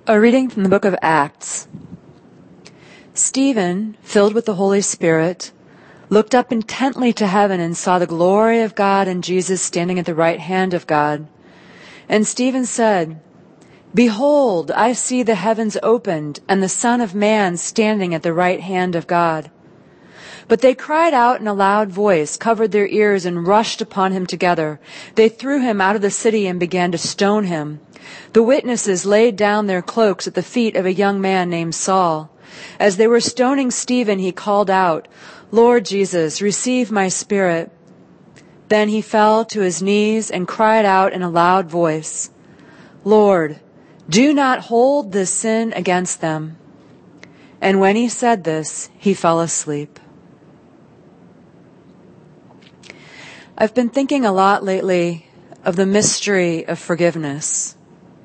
A reading from the book of Acts. Stephen, filled with the Holy Spirit, looked up intently to heaven and saw the glory of God and Jesus standing at the right hand of God. And Stephen said, "Behold, I see the heavens opened and the Son of Man standing at the right hand of God." But they cried out in a loud voice, covered their ears, and rushed upon him together. They threw him out of the city and began to stone him. The witnesses laid down their cloaks at the feet of a young man named Saul. As they were stoning Stephen, he called out, "Lord Jesus, receive my spirit." Then he fell to his knees and cried out in a loud voice, "Lord, do not hold this sin against them." And when he said this, he fell asleep. I've been thinking a lot lately of the mystery of forgiveness,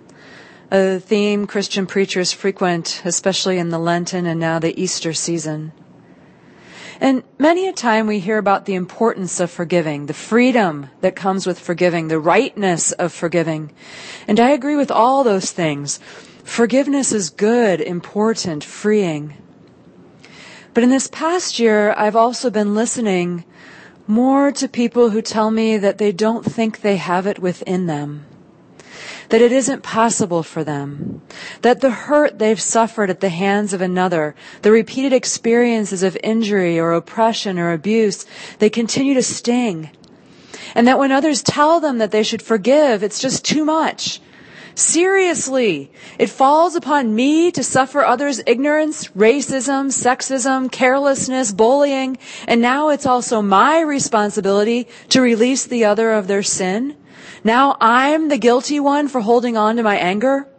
a theme Christian preachers frequent, especially in the Lenten and now the Easter season. And many a time we hear about the importance of forgiving, the freedom that comes with forgiving, the rightness of forgiving. And I agree with all those things. Forgiveness is good, important, freeing. But in this past year, I've also been listening more to people who tell me that they don't think they have it within them, that it isn't possible for them, that the hurt they've suffered at the hands of another, the repeated experiences of injury or oppression or abuse, they continue to sting. And that when others tell them that they should forgive, it's just too much. Seriously, it falls upon me to suffer others' ignorance, racism, sexism, carelessness, bullying, and now it's also my responsibility to release the other of their sin. Now I'm the guilty one for holding on to my anger.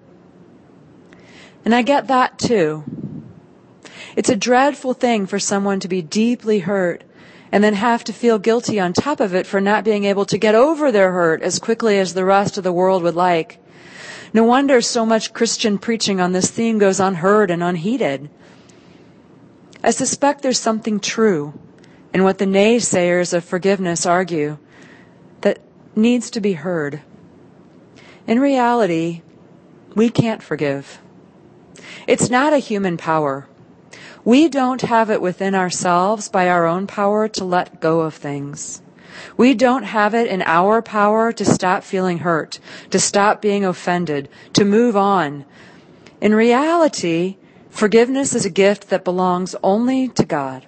And I get that too. It's a dreadful thing for someone to be deeply hurt and then have to feel guilty on top of it for not being able to get over their hurt as quickly as the rest of the world would like. No wonder so much Christian preaching on this theme goes unheard and unheeded. I suspect there's something true in what the naysayers of forgiveness argue that needs to be heard. In reality, we can't forgive. It's not a human power. We don't have it within ourselves by our own power to let go of things. We don't have it in our power to stop feeling hurt, to stop being offended, to move on. In reality, forgiveness is a gift that belongs only to God.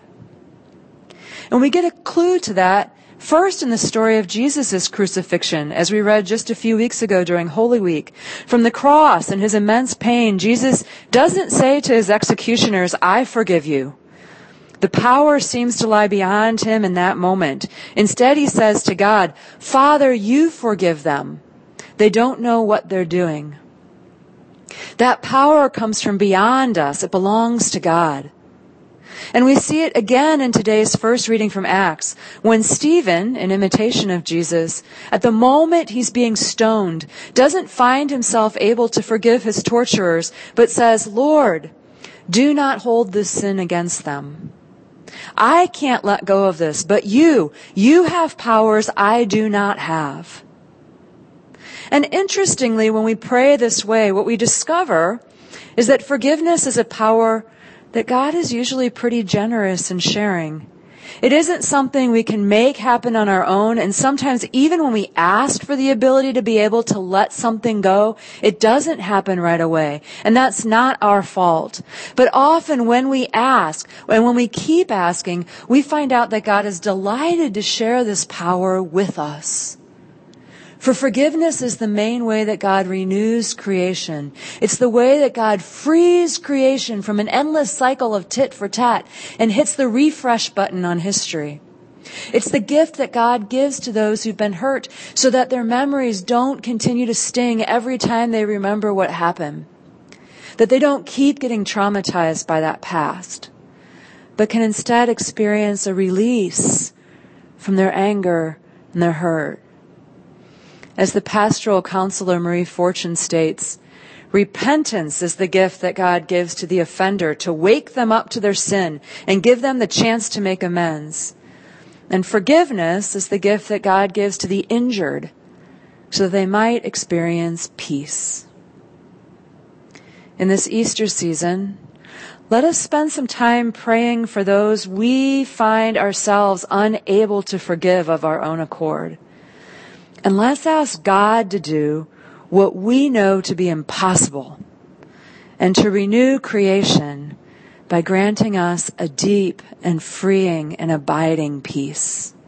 And we get a clue to that first in the story of Jesus' crucifixion, as we read just a few weeks ago during Holy Week. From the cross and his immense pain, Jesus doesn't say to his executioners, "I forgive you." The power seems to lie beyond him in that moment. Instead, he says to God, "Father, you forgive them. They don't know what they're doing." That power comes from beyond us. It belongs to God. And we see it again in today's first reading from Acts, when Stephen, in imitation of Jesus, at the moment he's being stoned, doesn't find himself able to forgive his torturers, but says, "Lord, do not hold this sin against them. I can't let go of this, but you have powers I do not have." And interestingly, when we pray this way, what we discover is that forgiveness is a power that God is usually pretty generous in sharing. It isn't something we can make happen on our own, and sometimes even when we ask for the ability to be able to let something go, it doesn't happen right away, and that's not our fault. But often when we ask, and when we keep asking, we find out that God is delighted to share this power with us. For forgiveness is the main way that God renews creation. It's the way that God frees creation from an endless cycle of tit for tat and hits the refresh button on history. It's the gift that God gives to those who've been hurt so that their memories don't continue to sting every time they remember what happened. That they don't keep getting traumatized by that past, but can instead experience a release from their anger and their hurt. As the pastoral counselor Marie Fortune states, repentance is the gift that God gives to the offender to wake them up to their sin and give them the chance to make amends. And forgiveness is the gift that God gives to the injured so that they might experience peace. in this Easter season, let us spend some time praying for those we find ourselves unable to forgive of our own accord. And let's ask God to do what we know to be impossible and to renew creation by granting us a deep and freeing and abiding peace.